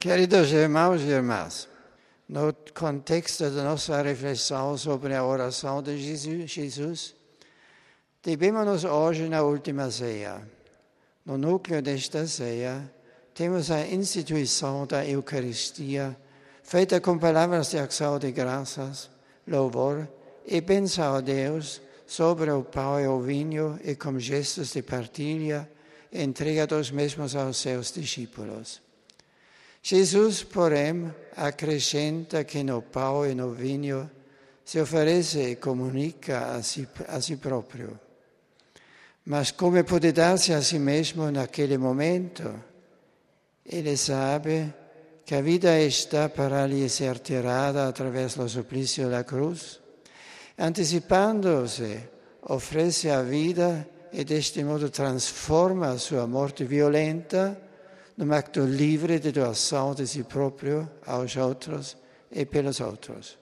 Queridos irmãos e irmãs, no contexto da nossa reflexão sobre a oração de Jesus, devemos hoje na última ceia. No núcleo desta ceia, temos a instituição da Eucaristia, feita com palavras de ação de graças, louvor e bênção a Deus sobre o pão e o vinho e com gestos de partilha, entregados mesmos aos seus discípulos. Jesus, porém, acrescenta que no pão e no vinho se oferece e comunica a si próprio. Mas como pode dar-se a si mesmo naquele momento? Ele sabe que a vida está para lhe ser tirada através do suplício da cruz. Antecipando-se, oferece a vida e deste modo transforma a sua morte violenta num acto livre de doação de si próprio aos outros e pelos outros.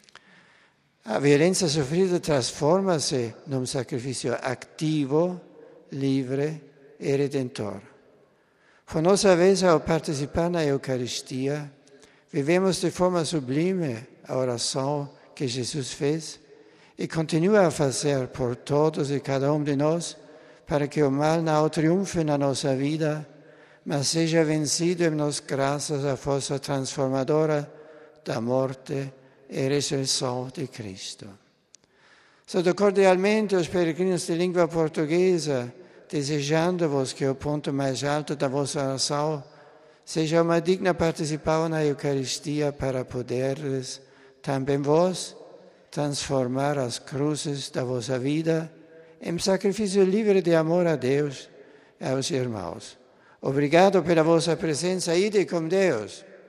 A violência sofrida transforma-se num sacrifício ativo, livre e redentor. Por nossa vez, ao participar na Eucaristia, vivemos de forma sublime a oração que Jesus fez e continua a fazer por todos e cada um de nós para que o mal não triunfe na nossa vida, mas seja vencido em nós graças à força transformadora da morte e ressurreição de Cristo. Saúdo cordialmente os peregrinos de língua portuguesa, desejando-vos que o ponto mais alto da vossa oração seja uma digna participação na Eucaristia para poderes, também vós, transformar as cruzes da vossa vida em sacrifício livre de amor a Deus e aos irmãos. Obrigado pela vossa presença. Ide com Deus.